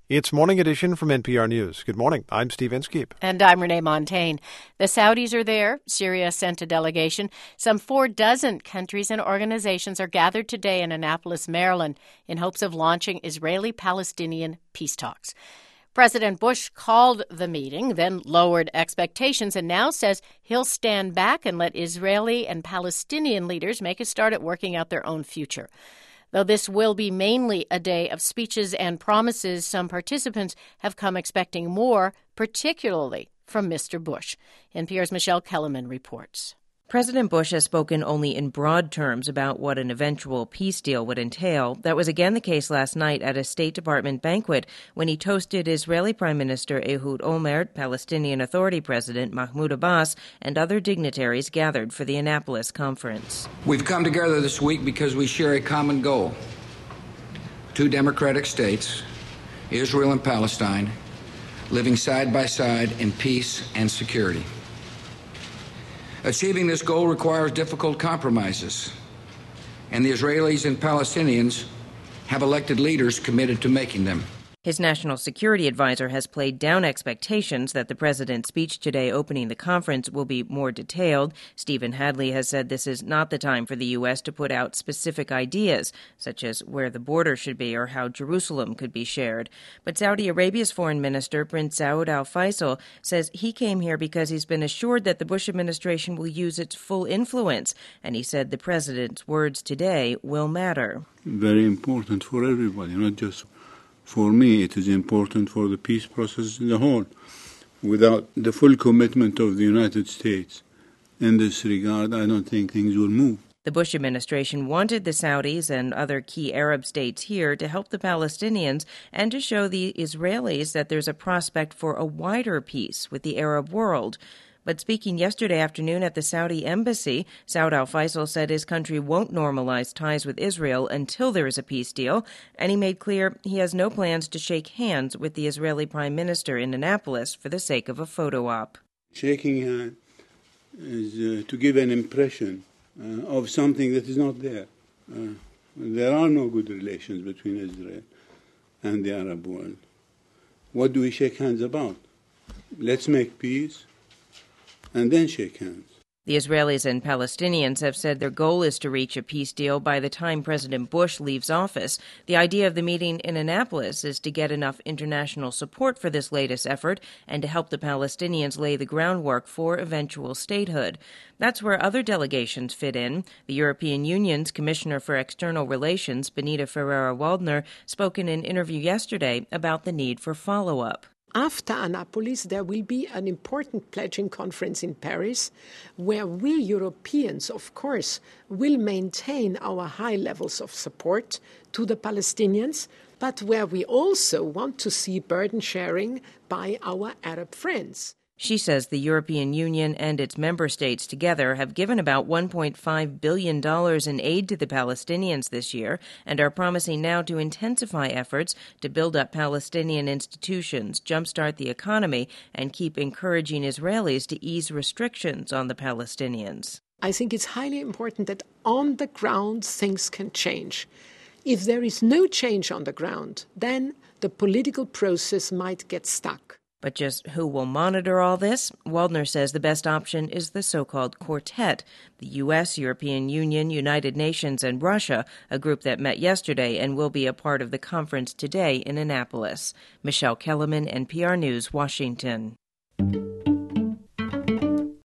It's Morning Edition from NPR News. Good morning. I'm Steve Inskeep. And I'm Renee Montagne. The Saudis are there. Syria sent a delegation. Some 46 countries and organizations are gathered today in Annapolis, Maryland, in hopes of launching Israeli-Palestinian peace talks. President Bush called the meeting, then lowered expectations, and now says he'll stand back and let Israeli and Palestinian leaders make a start at working out their own future. Though this will be mainly a day of speeches and promises, some participants have come expecting more, particularly from Mr. Bush. NPR's Michelle Kellerman reports. President Bush has spoken only in broad terms about what an eventual peace deal would entail. That was again the case last night at a State Department banquet when he toasted Israeli Prime Minister Ehud Olmert, Palestinian Authority President Mahmoud Abbas, and other dignitaries gathered for the Annapolis conference. We've come together this week because we share a common goal. 2 democratic states, Israel and Palestine, living side by side in peace and security. Achieving this goal requires difficult compromises, and the Israelis and Palestinians have elected leaders committed to making them. His national security advisor has played down expectations that the president's speech today opening the conference will be more detailed. Stephen Hadley has said this is not the time for the U.S. to put out specific ideas, such as where the border should be or how Jerusalem could be shared. But Saudi Arabia's foreign minister, Prince Saud Al Faisal, says he came here because he's been assured that the Bush administration will use its full influence, and he said the president's words today will matter. Very important for everybody, not just for me. It is important for the peace process in the whole. Without the full commitment of the United States in this regard, I don't think things will move. The Bush administration wanted the Saudis and other key Arab states here to help the Palestinians and to show the Israelis that there's a prospect for a wider peace with the Arab world. But speaking yesterday afternoon at the Saudi embassy, Saud Al Faisal said his country won't normalize ties with Israel until there is a peace deal, and he made clear he has no plans to shake hands with the Israeli prime minister in Annapolis for the sake of a photo op. Shaking hands is to give an impression of something that is not there. There are no good relations between Israel and the Arab world. What do we shake hands about? Let's make peace and then shake hands. The Israelis and Palestinians have said their goal is to reach a peace deal by the time President Bush leaves office. The idea of the meeting in Annapolis is to get enough international support for this latest effort and to help the Palestinians lay the groundwork for eventual statehood. That's where other delegations fit in. The European Union's Commissioner for External Relations, Benita Ferrero-Waldner, spoke in an interview yesterday about the need for follow-up. After Annapolis, there will be an important pledging conference in Paris where we Europeans, of course, will maintain our high levels of support to the Palestinians, but where we also want to see burden sharing by our Arab friends. She says the European Union and its member states together have given about $1.5 billion in aid to the Palestinians this year and are promising now to intensify efforts to build up Palestinian institutions, jumpstart the economy, and keep encouraging Israelis to ease restrictions on the Palestinians. I think it's highly important that on the ground things can change. If there is no change on the ground, then the political process might get stuck. But just who will monitor all this? Waldner says the best option is the so-called Quartet, the U.S., European Union, United Nations, and Russia, a group that met yesterday and will be a part of the conference today in Annapolis. Michelle Kellerman, NPR News, Washington.